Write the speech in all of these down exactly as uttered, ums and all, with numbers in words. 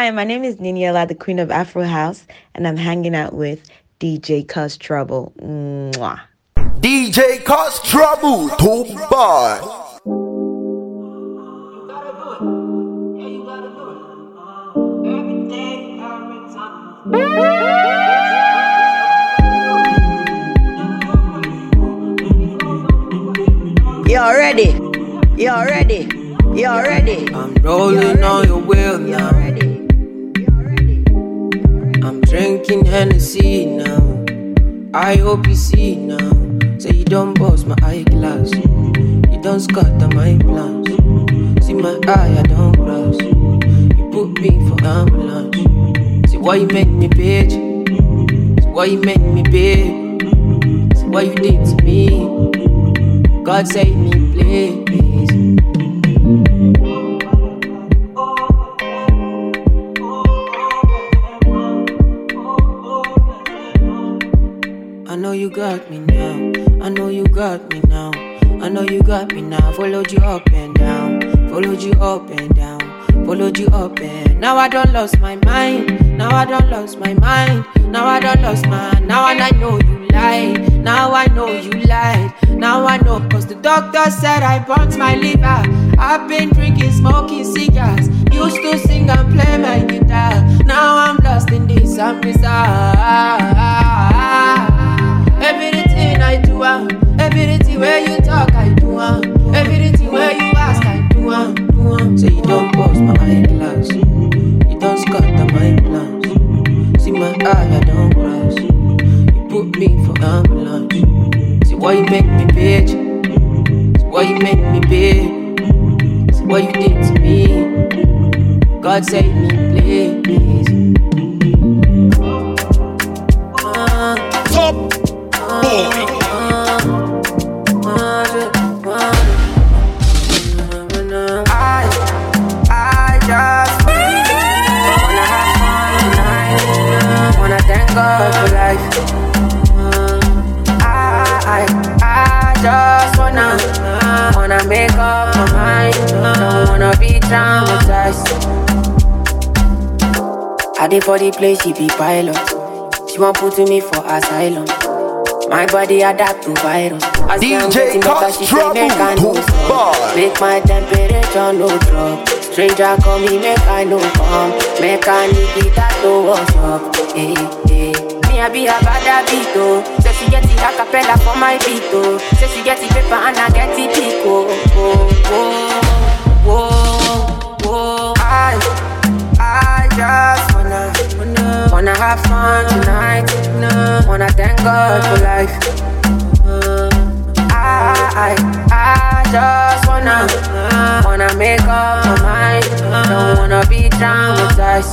Hi, my name is Niniela, the Queen of Afro House, and I'm hanging out with D J Cuz Trouble. Mwah. D J Cuz Trouble, too bad. You're ready. You're ready. You're ready. I'm rolling on your wheel now. I'm drinking Hennessy now. I hope you see now. Say you don't bust my eyeglass. You don't scatter my plans. See my eye, I don't cross. You put me for ambulance. See why you make me bitch. See why you make me babe. See what you did to me. God save me, please. I know you got me now. I know you got me now. I know you got me now. Followed you up and down. Followed you up and down. Followed you up and now I don't lost my mind. Now I don't lost my mind. Now I don't lost my. Now and I know you lied. Now I know you lied. Now I know cause the doctor said I burnt my liver. I've been drinking, smoking cigars. Used to sing and play my guitar. Now I'm lost in this I'm bizarre. Everything I do, um, everything where you talk, I do, um, everything where you ask, I do, um, do, um. Say you don't bust my eyeglass, you don't scatter my plans. See my eye, I don't cross. You put me for ambulance. See why you make me bitch. See why you make me babe. See what you did to me. God save me, please. Uh, Top boy. I, I just wanna have fun tonight. Wanna thank God for life. I, I, I just wanna, wanna make up my mind. Don't wanna be traumatized. I did for the place, she be pilot. She want put me for asylum. My body adapt to virus. As D J Cuz Trouble, too bad. make my temperature no drop. Stranger call me, make I no come. Make I need it that to wash up. Hey, hey. Me I be a bad beat oh. Say she get the acapella for my beat oh. Say she get the paper and I get the pick oh. Whoa, whoa, whoa, whoa. I, I just wanna, wanna, wanna have fun tonight. Wanna thank God for life. I, I, I just wanna, wanna make up my mind. Don't wanna be traumatized.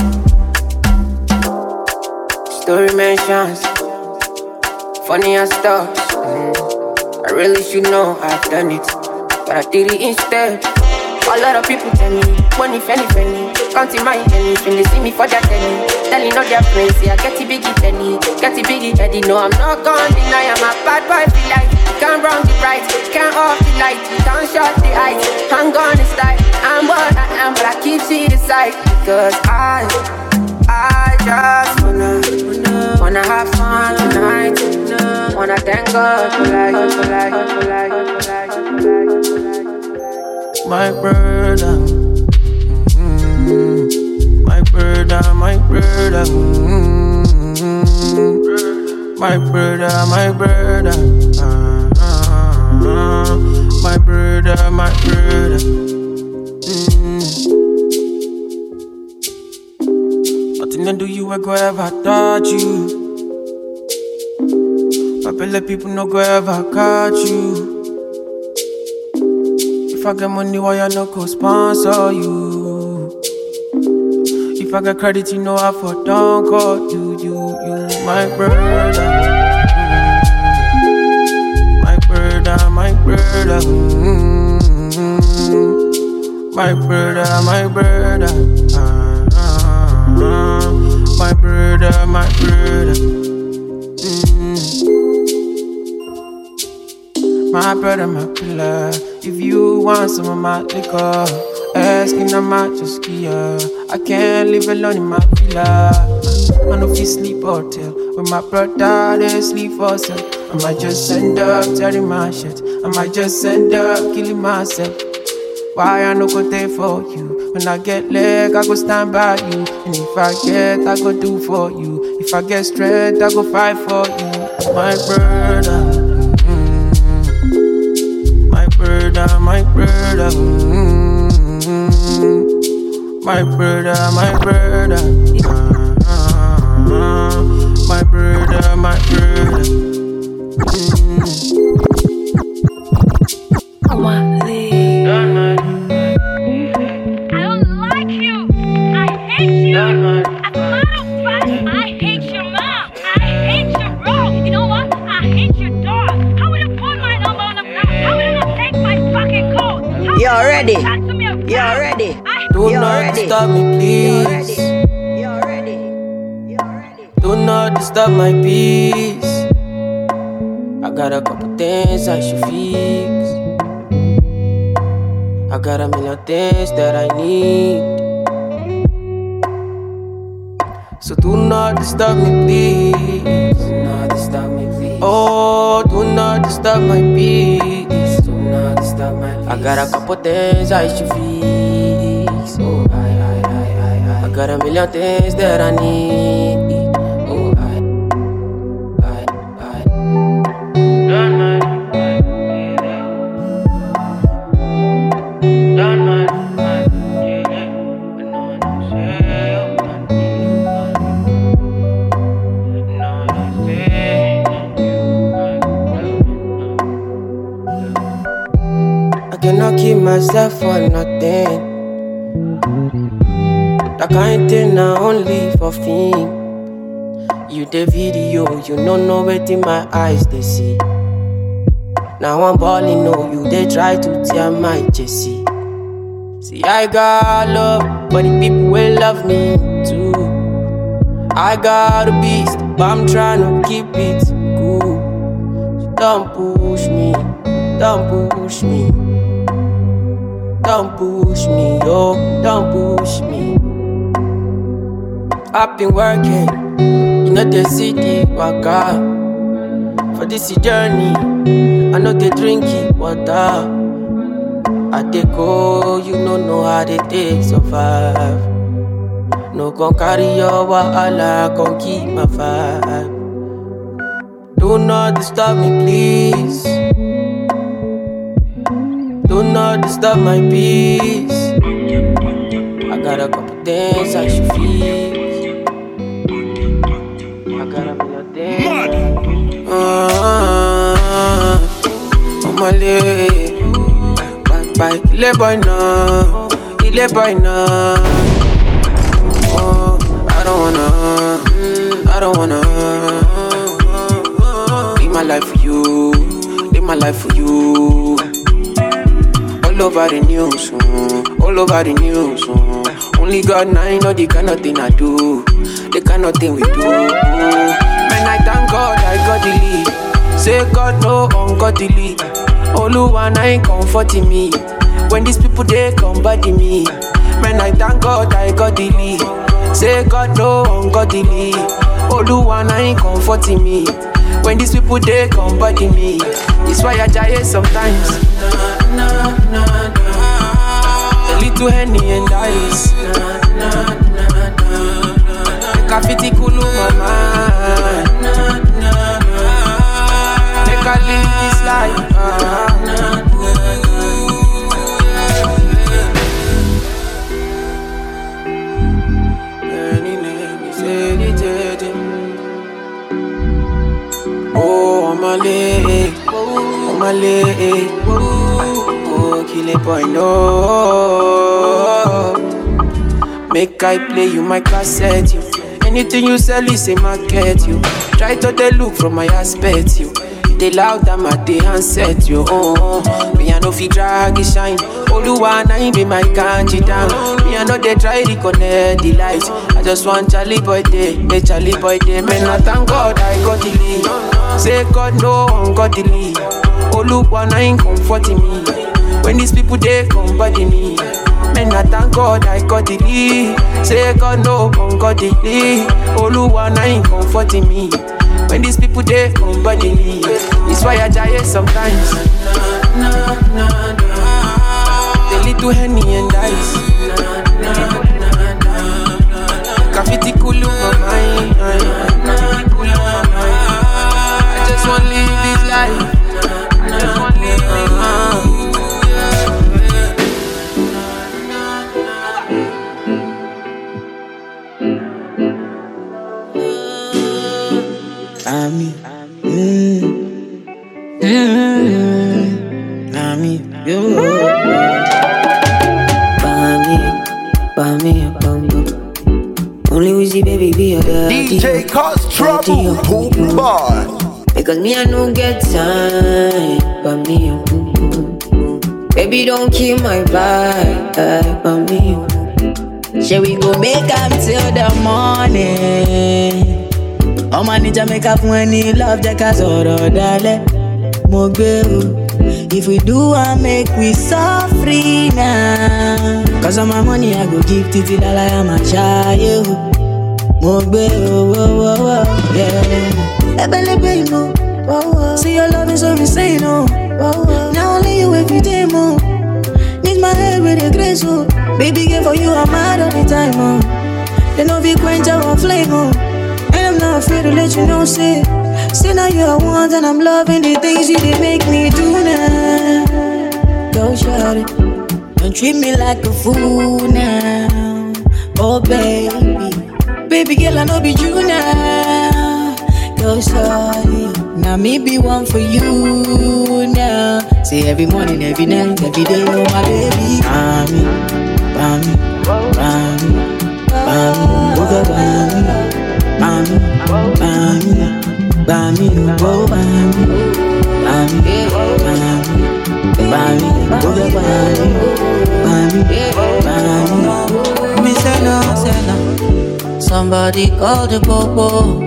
Story mentions funny as stuff. Mm. I really should know I've done it, but I did it instead. A lot of people tell me, money, penny, penny. Counting my pennies when they see me for their penny. Telling all their friends, yeah, get the biggie penny. Get the biggie heady, no, I'm not gonna deny. I'm a bad boy, feel like you can't run the right, can't off the light, you can't shut the eyes. I'm gonna style, I'm what I am, but I keep to the side. Because I, I just wanna, wanna have fun tonight. Wanna thank God for life, for life, for life, for life, for life. My brother, mm-hmm. My brother, my brother, mm-hmm. My brother, my brother, uh-huh. My brother, my brother. Mm-hmm. Nothing to do you, I go ever touch you. But people no go ever catch you. If I get money, why I no go sponsor you? If I get credit, you know I for don't call you, you, you, my brother, mm-hmm. My brother, my brother, mm-hmm. My brother, my brother, uh-huh. My brother, my brother, mm-hmm. My brother, my pillar. If you want some of my liquor, asking I'm out just here. I can't live alone in my villa. I know if you sleep hotel with my brother, they sleep for sale. I might just end up tearing my shit. I might just end up killing myself. Why I no go there for you? When I get leg, I go stand by you. And if I get, I go do for you. If I get strength, I go fight for you. My brother, mm-hmm. My brother, my brother, mm-hmm. My brother, my brother, uh-huh. My brother, my brother, mm-hmm. Oh my leg. I don't like you. I hate you. As a matter of fact, I hate your mom. I hate your bro. You know what? I hate your dog. How would you put my number on the block? How would you not take my fucking code? You ready? You ready? Do You're not ready. disturb me, please. You're ready. You're ready. Do not disturb my peace. I got a couple things I should fix. I got a million things that I need. So do not disturb me, please. Do not disturb me, please. Oh, do not disturb my peace. Do not disturb my peace. I got a couple things I should fix. Oh, I, I, I, I, I. I got a million things that I need. Oh, I, I, I. Don't mind. Don't mind. I cannot keep myself for nothing. That kind thing I only for fame. You the video, you don't know what in my eyes they see. Now I'm balling, no, you they try to tear my jersey. See, I got love, but the people will love me too. I got a beast, but I'm trying to keep it cool. So don't push me, don't push me. Don't push me, yo, don't push me. I've been working, you know the city, waka. For this journey, I know they drink it, water. I take go, you don't know how they take survive. No gon' carry your wahala, gon' keep my vibe. Do not disturb me, please. Do not disturb my peace. I got a couple things I should fix. I got a million things. Uh, on my leg. Bye bye. Ile boy now. Ile boy now. Oh, I don't wanna. I don't wanna. Live my life for you. Live my life for you. All over the news, mm, all over the news. Mm. Only God and I know the kind of thing I do, the kind of thing we do. Mm. Man, I thank God I got the lead. Say God no ungodly. Oluwa na ain't comforting me. When these people they come body me. Man, I thank God I got the lead. Say God no ungodly. Oluwa na ain't comforting me. When these people they come body me. It's why I die sometimes. Na, na, na, na. A little Henny and ice. Na, na, na, na. Make a fitty cool my mind. Na, na, na. Make a live this life. Na, na, oh, I'm a leg. I'm a leg. Oh, kill it, boy, no. Make I play you my cassette, you. Anything you sell is a market, you. Try to they look from my aspect, you. They loud them at the handset, you. Oh, oh. Me I know fi drag it shine. Oluwa na him be my country down. Me I know they try to connect the lights. I just want Charlie boy day, make Charlie boy day. Man, I thank God I got the lead. Say God no ungodly. Oluwa na him comforting me. When these people they come body me. Man, God, I got the lead. Say God no, come God the lead. Oluwa na ain't comforting me. When these people they come body me. It's why I die sometimes. Na, na, na, na. The little Henny and ice. Na, na, na, na. Graffiti cool my mind. Graffiti cool my mind. I just wanna live this life. I just wanna live this life. Ami, mm, mm, Ami, yo. Bami, Bami, Bam, Bam. Only Wizzy baby be your daddy. D J cause trouble, boom boy. Because me I don't get time, Bami, mm, mm, mm. Baby don't kill my vibe, Bami. Shall we go make up till the morning? Oh man, need to make up when you love the casoro dale. Mogbe, if we do, I make we so free now. Cause all my money I go give to till I am a child. Mogbe, oh, oh, oh, oh, yeah. Ebele baby, oh, oh. See your love is so insane, oh, oh. Now only you every day, mo. Need my head with a grace, oh. Baby, girl, for you I'm mad all the time, oh. They know we quench our flame, oh. And I'm not afraid to let you know, say, say now you're one and I'm loving the things you did make me do now. Go shawty, don't treat me like a fool now. Oh baby, baby girl I know be you now. Go shawty, now me be one for you now. Say every morning, every night, every day, oh my baby. Bami, bami, bami, bami, booga bami. Bami, bami, bami, oh bami, bami, bami, bami, booga bami, bami, bami. Me say no, say no. Somebody call the popo.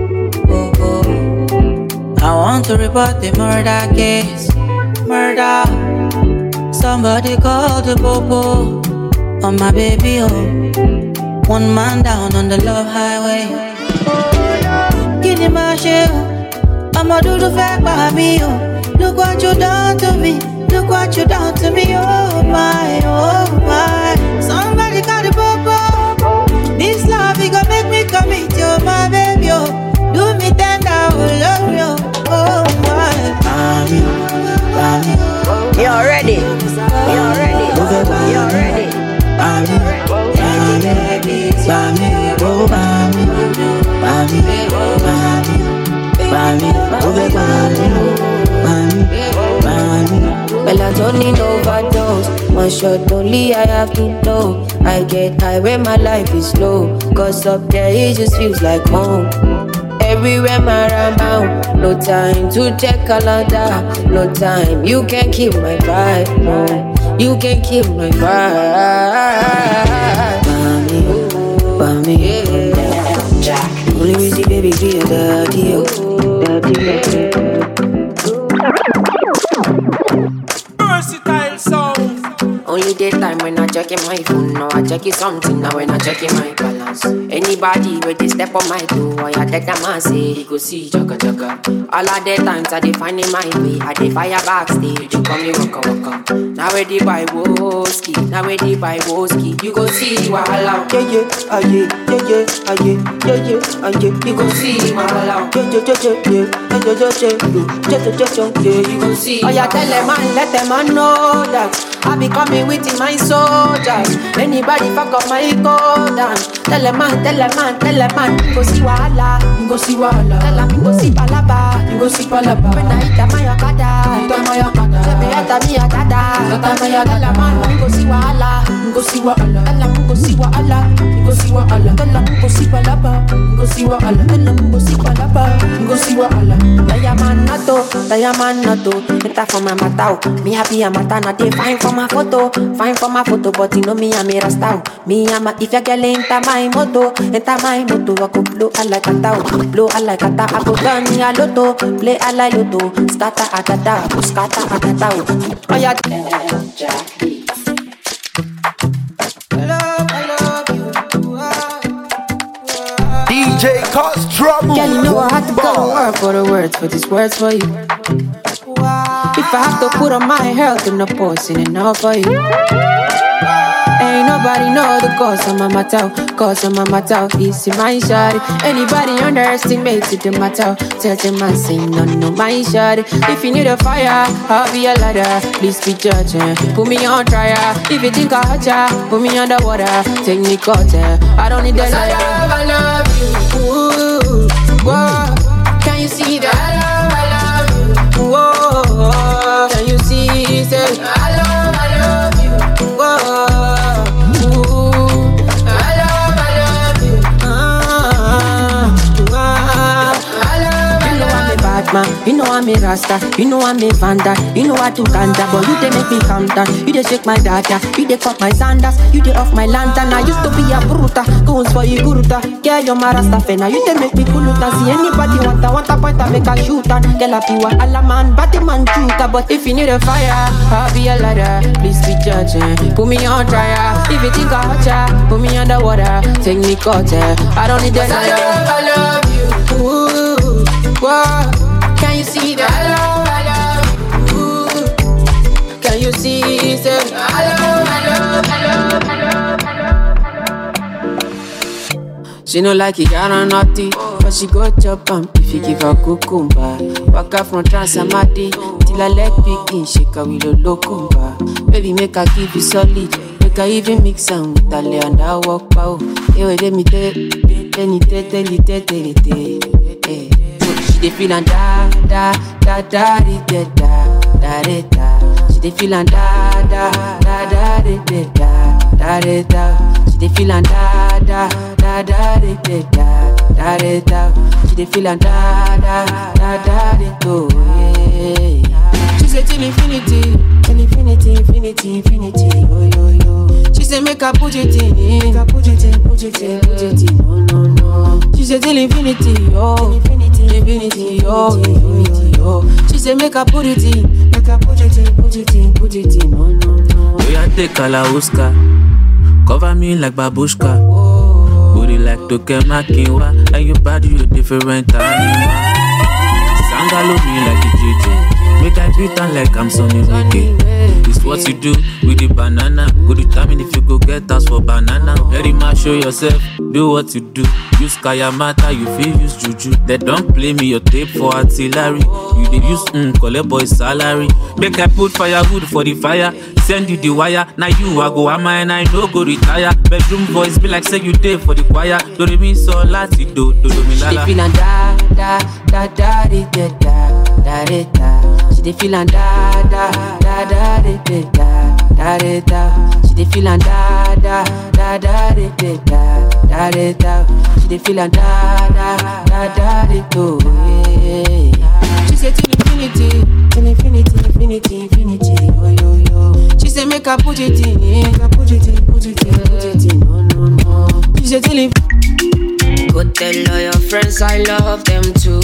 I want to report the murder case. Murder. Somebody call the popo. On my baby, oh. One man down on the love highway. Give him my share. I'ma do the fact by me, oh. Look what you done to me. Look what you done to me, oh my, oh my. Somebody call the popo. This love, it gon' make me commit, oh my baby, oh. Do me tender, oh love you, oh my. Bami, bami. You're ready. You're ready. You're ready. Bami, bami, bami, oh bami, bami, bami, bami, oh bami, bami, bami. Melatonin overdose. One shot only I have to know. I get high when my life is slow. Cause up there it just feels like home. Everywhere my around, no time to check calendar. No time, you can't kill my vibe. No, you can't kill my vibe. Bami, bami, Jack. Only Wizzy baby be a daddy, oh, daddy. Versatile sound. Only daytime when I check in my phone. Now I check it something. Now when I check in my balance. Anybody where they step on my toe, I take them and say, he go see jagga jagga. All of the times I dey find in my way. I dey fire backstage, you call me waka waka. Now where they buy whiskey, now where they buy whiskey. You go see wahala. Yeah yeah, ah yeah, yeah yeah, ah yeah, yeah yeah, ah yeah. You go see wahala. Yeah yeah yeah yeah, yeah yeah yeah yeah, yeah yeah yeah yeah. You go see. Oh yeah, tell them man, let them man know that I be coming with my soldiers. Anybody fuck up my code and tell them man, tell them man, tell them man. Go see wahala, go see wahala. Tell them go see palaba, go see palaba. When I hit my akada, hit my akada. Say me hit me akada, hit my akada. Man, go see wahala, go see wahala. Tell them go see wahala, go see wahala. Tell them go see palaba, go see wahala. Tell them go see palaba, go see wahala. Diamond nato, diamond nato. Enter for my matao, me happy a mata na dey fine for my photo, fine for my photo. But you know me I'm a rasta. Me I'm a if you girl enter my moto, enter my moto. I go blow a like a tao, blow a like a tao. I go turn me a lotto, play a like lotto. Scatter a tata, go scatter a tata. Oh yeah, Jack. J cause trouble. Girl, you know I had to go to work for the words, for these words for you. If I have to put on my health in the poison enough for you. Ain't nobody know the cause of my matter, cause of my matter. It's in my shawty. Anybody underestimates it, the matter. Tell them I say no, no, my shawty. If you need a fire, I'll be a ladder. Please be judging, put me on trial. If you think I hurt ya, put me underwater. Take me cutter, I don't need that liar. I love, I love you. Ooh, whoa. Can you see that? I love, I love you. Whoa. Can you see? Say, I love, I love you. Whoa. Man, you know I'm a Rasta, you know I'm a Vanda, you know I do ganja, but you they make me calm down. You they shake my data, you they cut my sandals, you they off my lantern. I used to be a bruta, goes for you guruta. Girl, you're my Rasta fena, you they make me kuluta. See anybody want a want a point, I make a shoot and girl a piwa alla man, batty man chuka. But if you need a fire, I'll be a ladder. Please be judging, put me on trial. If you think I hurt ya, put me underwater, take me cutter. I don't need that. I love, I love you. Ooh, whoa. Can you see that? I love, I love you. Ooh. Can you see? Say, I love, I love, I love, I love, I love. She no like it, got on naughty, but she go chop am if you give her cucumber. Walk out from Transamadi till her leg begin shake her with a locumba. Baby, make her give you solid, make her even mix am with her lay and I walk pow. Hey, wait, let me tell, tell me, tell, tell, tell, tell, tell, tell. She dey feel and da da da da da da da da da. She dey feel and da da da da da da da da. She dey feel and da da da da da da da da. She dey feel and da da da da da da. She say till infinity, till infinity, infinity, infinity. Oh yo yo. She say make her put it in, make her put it in, put it in, put it in. No no no. She say till infinity, oh infinity, infinity, oh infinity, oh. She say make her put it in, make her put it in, put it in, put it in. No no no. We a take Kalauska, cover me like babushka. Booty like Toke Makinwa, and your body you different animal. Sangalo me like a J J, make I beat on like I'm Sonny Ricky. It's what you do with the banana. Go determine if you go get us for banana. Very much show yourself, do what you do. Use Kayamata, you feel use Juju. They don't play me your tape for artillery. You they use mm, collect boy salary. Make I put firewood for the fire. Send you the wire. Now you I go ama and I no go retire. Bedroom voice be like say you day for the choir. Do re mi so lati do do do mi lala. She dey feel and da da da da da da da da. She dey feel and da da da da da da da da. She dey feel and da da da da da da da da. She dey feel and da da da da da da. She say till infinity, till infinity, infinity, infinity. Oh yo yo. She say make her put it in, make her put it in, put it in, put it in. No no no. She say till infinity. Go tell all your friends I love them too.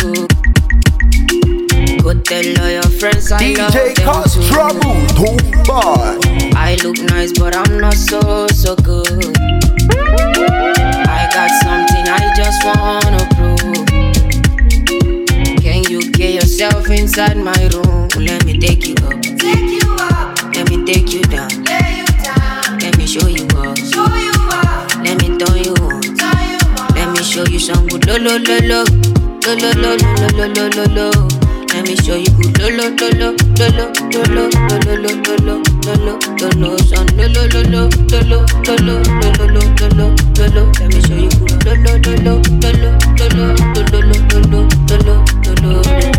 Go tell all your friends I D J love them cause too. trouble, too bad. I look nice but I'm not so, so good. I got something I just wanna prove. Can you get yourself inside my room? Let me take you up. Take you up. Let me take you down. Lay you down. Let me show you up. Show you up. Let me turn you on. Turn you on. Let me show you some good lo lo lo lo. Lo lo lo lo lo lo lo lo. Let me show you good lo lo lo lo lo lo lo lo lo lo lo lo lo lo lo son lo lo lo lo lo lo lo lo lo lo lo lo lo. Let me show you good lo lo lo lo lo lo lo lo lo lo lo lo lo lo.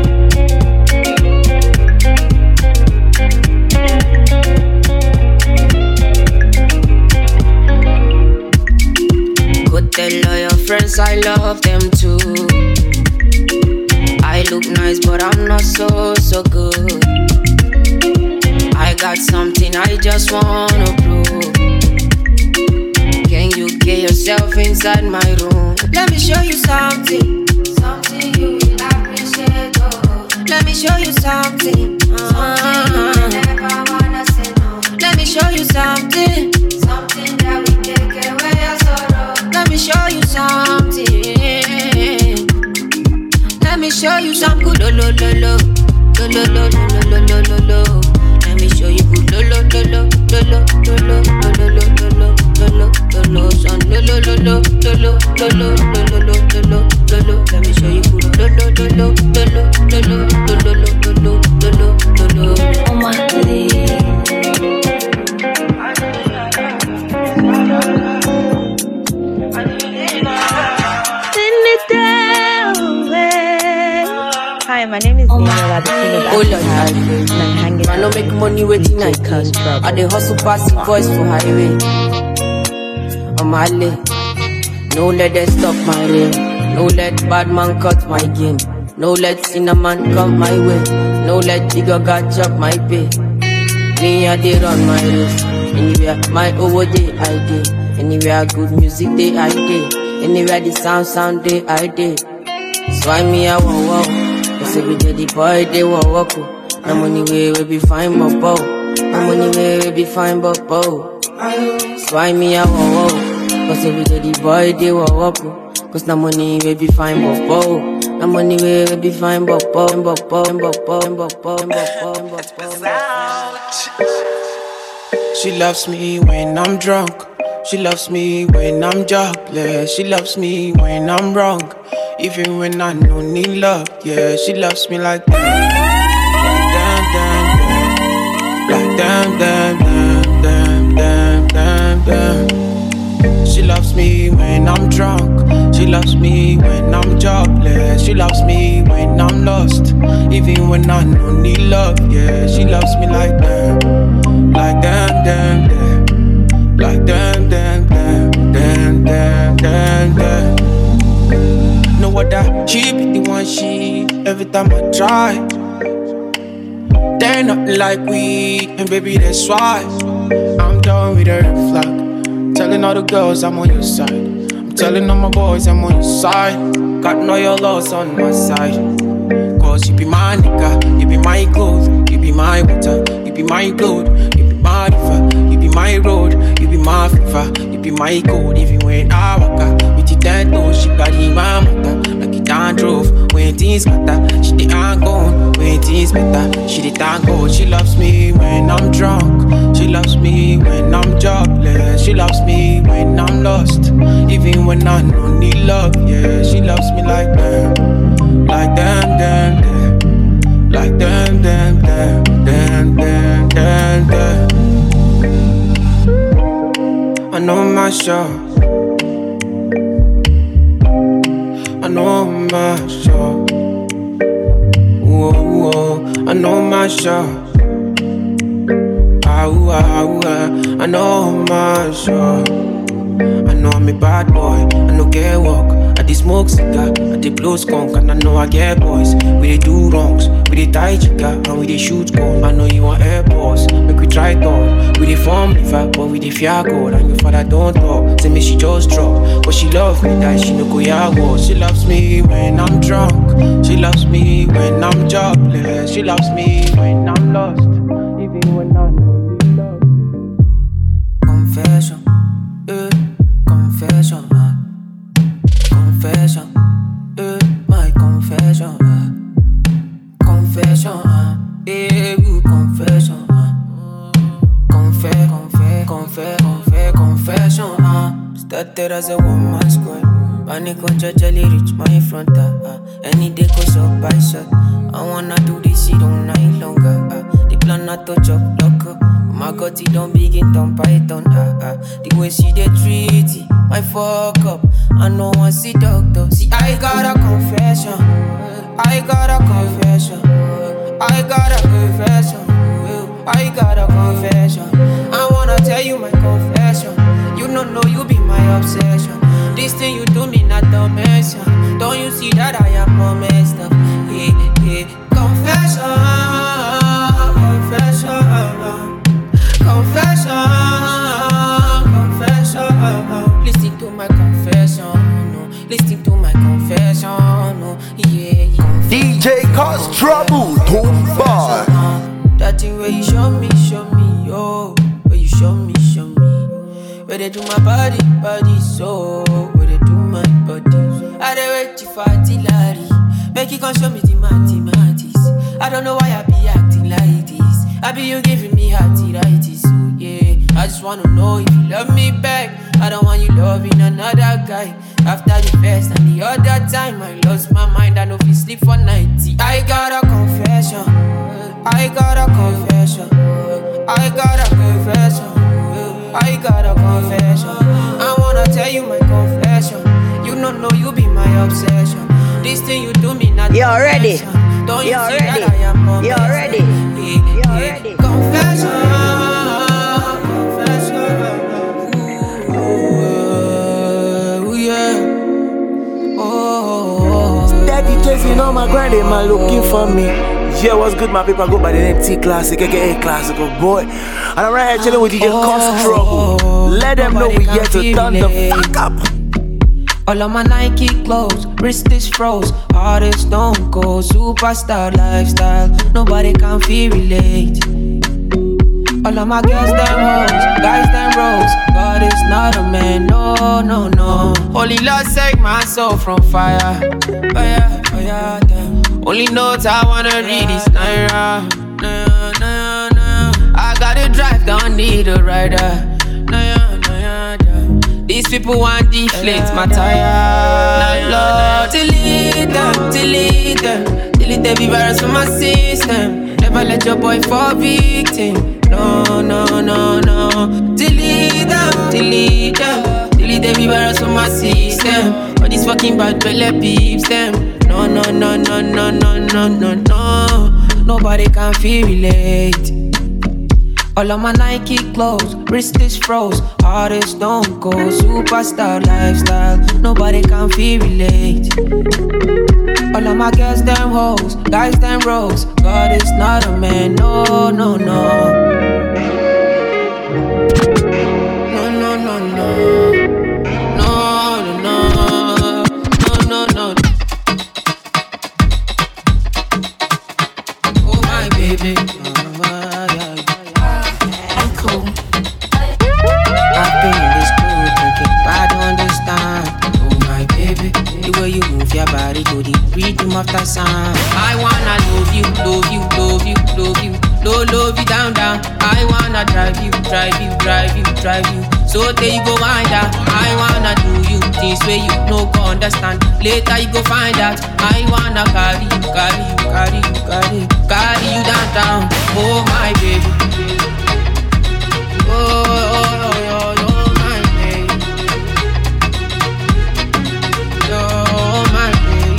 Go tell all your friends I love them too. I look nice but I'm not so, so good. I got something I just wanna prove. Can you get yourself inside my room? Let me show you something. Something you will appreciate, oh. Let me show you something. Uh-huh. Something you never wanna say no. Let me show you something. Something that will take away your sorrow. Let me show you something. lo lo lo lo lo lo lo lo lo. Let me show you good. Lo lo lo lo lo lo lo lo lo lo lo lo lo lo lo. Oh my Hi, my name is Nina, the queen of Africa House, and I'm hanging I no make money waiting I can. I dey hustle pass the voice for highway. On my lane, no let them stop my lane. No let bad man cut my game. No let cinnamon come my way. No let Jigga catch up my pay. Me I dey run my race. Anywhere my over day I dey. Anywhere good music day I dey. Anywhere the sound sound day I dey. So I me I want wow. Cause every day the boy they walk walk. No money way we be fine but bow. No money way we be fine but bow. So I me I want wow. Cause every day the boy they walk walk. Cause no money we be fine but bow. No money way we be fine but bow. But bow but bow but bow but bow. She loves me when I'm drunk. She loves me when I'm jobless. She loves me when I'm wrong. Even when I don't need love, yeah, she loves me like that. Like damn, damn, damn, damn, damn, damn, damn. She loves me when I'm drunk. She loves me when I'm jobless. She loves me when I'm lost. Even when I don't need love, yeah, she loves me like that. Like damn, damn, damn. Like damn, damn, damn, damn, damn, damn, damn. Know what that she be the one she every time I try. They're nothing like we, and baby that's why I'm done with her flock. Telling all the girls I'm on your side. I'm telling all my boys I'm on your side. Got all your loss on my side. Cause you be my nigga, you be my gold, you be my water, you be my gold, you be my river, you be my road, you be my fever, you be my gold. Even when I walk out with your dead toes, she got in my mother. Like it down drove, when things matter, she the ain't gone. When things better, she the tank gold. She loves me when I'm drunk. She loves me when I'm jobless. She loves me when I'm lost. Even when I don't need love, yeah, she loves me like that. Like damn, damn, damn. Like damn, damn, damn, damn, damn, damn, damn. I know my show. I know my show. Whoa, whoa. I know my show. Ah, ooh, ah, ooh, ah. I know my show. I know I'm a bad boy. I know get walk. I dey smoke cigar. I dey blow skunk. And I know I get boys. We dey do wrongs. We dey tie chica. And we dey shoot gun. I know you want airports. Make we try it on. We dey form liver. But we dey fear God. And your father don't talk. Say me she just drop. But she love me that she no go ya war. She loves me when I'm drunk. She loves me when I'm jobless. She loves me when I'm lost. Even when I don't need love. Confession, eh, confession, ah. Confession, eh, my confession, ah. Confession, ah, eh, good confession, ah. Confess, confess, confess, confess, confession, ah. Started as a one-man squad. Panic on jelly reach my front, ah, ah. Any day goes up by shot. I wanna do this shit all night longer, ah. The plan not to chop, lock up. My God, it don't begin to python, ah, ah. The way she dey treat it, my fuck up. I know I see doctor. See, I got a confession. I got a confession. I got a confession. I got a confession. I wanna tell you my confession. You don't know you be my obsession. This thing you do me not to mention. Don't you see that I am all messed up? Yeah, yeah. Confession, confession, confession, confession. Listen to my confession, no. Listen to my confession, no. Yeah, yeah. D J cause trouble, Tumba. That thing where you show me, show me, oh. Where you show me, show me. Where they do my body, body, so. Where they do my body. I dey wait you for artillery. Make you come show me the mathematics. I don't know why I be acting like this. I be you giving me arthritis, so yeah. I just wanna know if you love me back. I don't want you loving another guy. After the first and the other time, I lost my mind. I know if you sleep for ninety. I got a confession. I got a confession. I got a confession. I got a confession. I wanna tell you my confession. You don't know you be my obsession. This thing you do me not. You're ready. Don't you You're see ready. that I am obsessed? You're ready. Yeah, You're yeah. ready. Confession. Confession. Ooh, yeah. Oh. Daddy chasing on my grandma looking for me. Yeah, what's good, my people? I go by the name T Classic, aka Classical Boy. And I'm right here chilling with D J Cause Trouble. Let them know we yet to turn the fuck up. All of my Nike clothes, wrist is froze. Artists don't go, superstar lifestyle. Nobody can feel relate. All of my girls, them hoes, guys, them rose. God is not a man, no, no, no. Holy Lord, save my soul from fire. Fire, fire, damn. Only notes I wanna read is Naira. Naira, Naira, Naira. I gotta drive, don't need a rider. Naira, Naira, damn. These people want deflate my tire. Lord, delete them, delete them. Delete every virus from my system. Never let your boy fall victim. No, no, no, no. Delete them, delete them. Delete every virus from my system. All these fucking bad belly peeps them. No, no, no, no, no, no, no, no, no. Nobody can feel relate. All of my Nike clothes, wrist is froze. Artists don't go, superstar lifestyle. Nobody can feel relate. All of my girls, them hoes, guys, them rose. God is not a man, no, no, no. No, no, no, no. No, no, no. No, no, no. Oh, my baby. I've been in this club drinking, but I don't understand. Oh my baby, the way you move your body to the rhythm of the sound. I wanna love you, love you, love you, love you, low, love you down, down. I wanna drive you, drive you, drive you, drive you. So there you go wind up. I wanna do you things where you no go understand. Later you go find out. I wanna carry you, carry you, carry you, carry you, carry you down, down. Oh my baby. Oh, oh, oh, oh, oh, my baby. Oh, my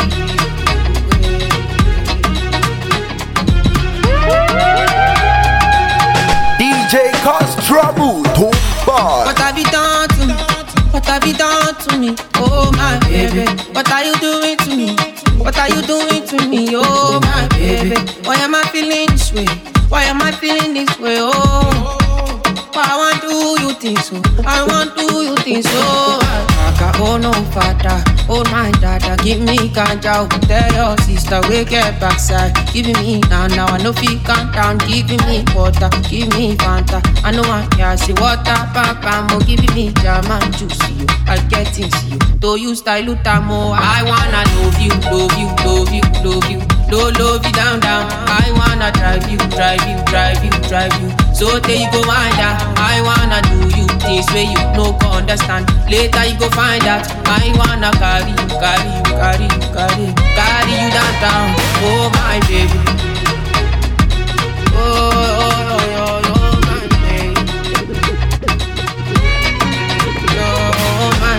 D J Cause Trouble, too bad. What have you done to me? What have you done to me? Oh my baby, what are you doing to me? What are you doing to me? Oh my baby, why am I feeling this way? Why am I feeling this way? Oh, I want to do you things so. I want to do you things so. Oh no father, oh my dada, give me ganja. Tell your sister we get backside. Giving me now, now I know fi calm down. Giving me water, give me Fanta. I know I can't see water, papa mo. Giving me jam and juicy, you. I get into you. Do you style utamo? I wanna love you, love you, love you, love you. Low, love you down, down. I wanna drive you, drive you, drive you, drive you. So there you go wind up. I wanna do you things where you no go understand. Later you go find out. I wanna carry you, carry you, carry you, carry you, carry you down, down. Oh my baby. Oh, oh, oh, oh, oh my baby. Oh my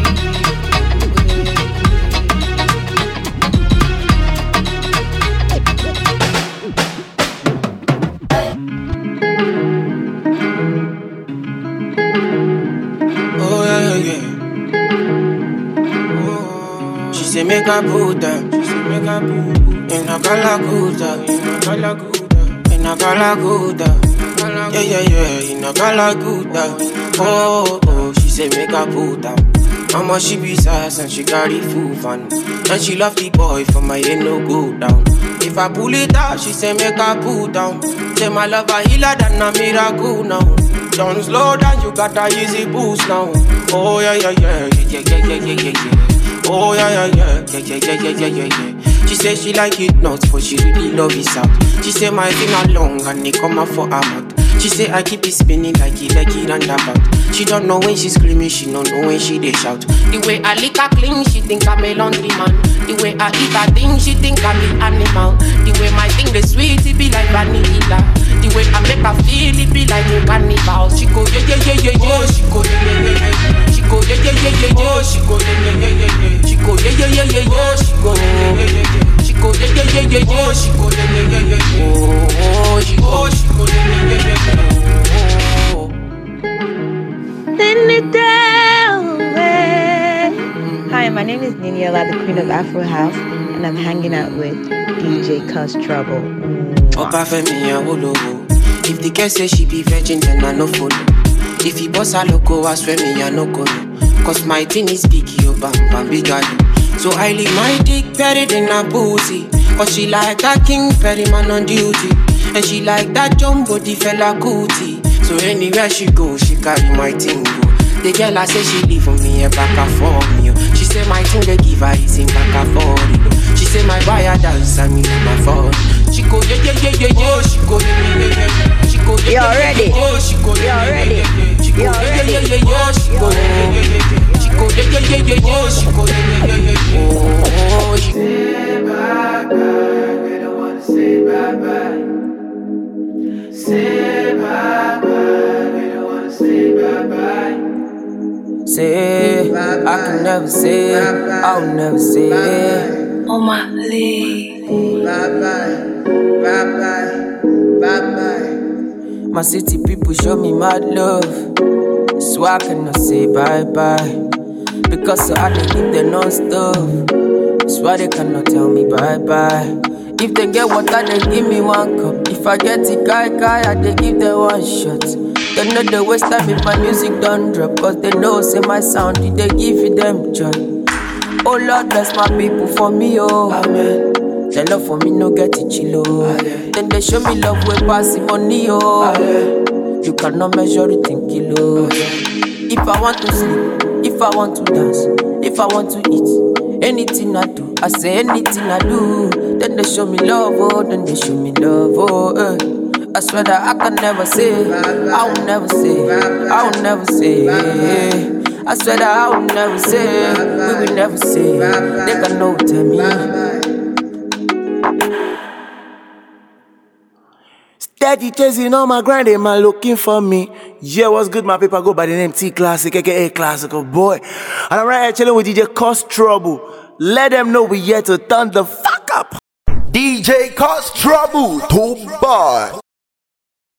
say make a put them, she say make a put in a Galaguda, in a Galaguda, in a Galaguda, yeah yeah yeah, in a Galaguda. Oh oh, she say make a put them. Mama she be sass and she carry full fun, and she love the boy for my head no go down. If I pull it out, she say make a put down. Say my love a healer than a miracle now. Don't slow down, you got a easy boost now. Oh yeah yeah yeah yeah yeah yeah yeah yeah yeah. Oh yeah yeah yeah yeah yeah yeah yeah yeah yeah. She say she like it nuts, but she really love it out. She say my finger long and they come out for her mouth. She say I keep it spinning like it like it and about. She don't know when she screaming, she don't know when she they shout. The way I lick her clean, she think I'm a laundry man. The way I eat her thing, she think I'm an animal. The way my thing the sweet, it be like vanilla. The way I make her feel, it be like a carnival. She go yeah yeah yeah yeah yeah. She go yeah yeah yeah yeah. She go yeah yeah yeah yeah yeah. She go yeah yeah yeah yeah yeah. She go yeah yeah yeah yeah yeah. She go yeah yeah yeah yeah yeah. She go yeah yeah yeah yeah yeah. She go yeah yeah yeah yeah yeah. Oh, she go, she go yeah yeah yeah yeah yeah. Hi, my name is Niniola, the Queen of Afro House, and I'm hanging out with D J Cuz Trouble. If the girl say she be virgin, then I no follow. If he boss a loco, I swear me I no go. Cause my thing is big, yo, bam, bam, big girl. So I leave my dick buried in her pussy. Cause she like that king Perry man on duty. And she like that jumbo the fella cootie. So anywhere she go, she carry my thing go. The girl I say she leave for me a back and for me. She say my thing they give her is in back and for me. She say my buyer dance and me my phone. She go yeah yeah yeah yeah yeah. She go yeah yeah yeah yeah. She go yeah yeah yeah yeah. She go yeah yeah yeah yeah. She go yeah yeah yeah yeah. She go yeah yeah yeah yeah. She go yeah yeah yeah yeah yeah. She go yeah yeah yeah yeah. Oh, she say bye bye. We don't wanna say bye bye. Say bye bye. We don't wanna say bye bye. Say, bye bye, I can never say, bye bye, I'll never say. On my leave. Bye bye, bye bye, bye bye. My city people show me mad love, so I cannot say bye bye. Because so I dey give them non-stop, that's why they cannot tell me bye bye. If they get water, they give me one cup. If I get it, guy, guy, I they give them one shot. They know the waste time if my music don't drop. Cause they know, say my sound, did they give you them joy? Oh Lord, bless my people for me, oh amen. Their love for me, no get it chill, oh. Then they show me love, way passing money, oh amen. You cannot measure it in kilos. If I want to sleep, if I want to dance, if I want to eat, anything I do, I say anything I do. Then they show me love, oh, then they show me love, oh, eh. I swear that I can never say, I will never say, I will never say. I swear that I will never say, we will never say. They can know tell me. Steady chasing on my grind, they man looking for me. Yeah, what's good, my people? Go by the name T Classic, aka Classical Boy. And I'm right here chilling with D J Cuz Trouble. Let them know we yet to turn the fuck up. D J Cuz Trouble, too bad.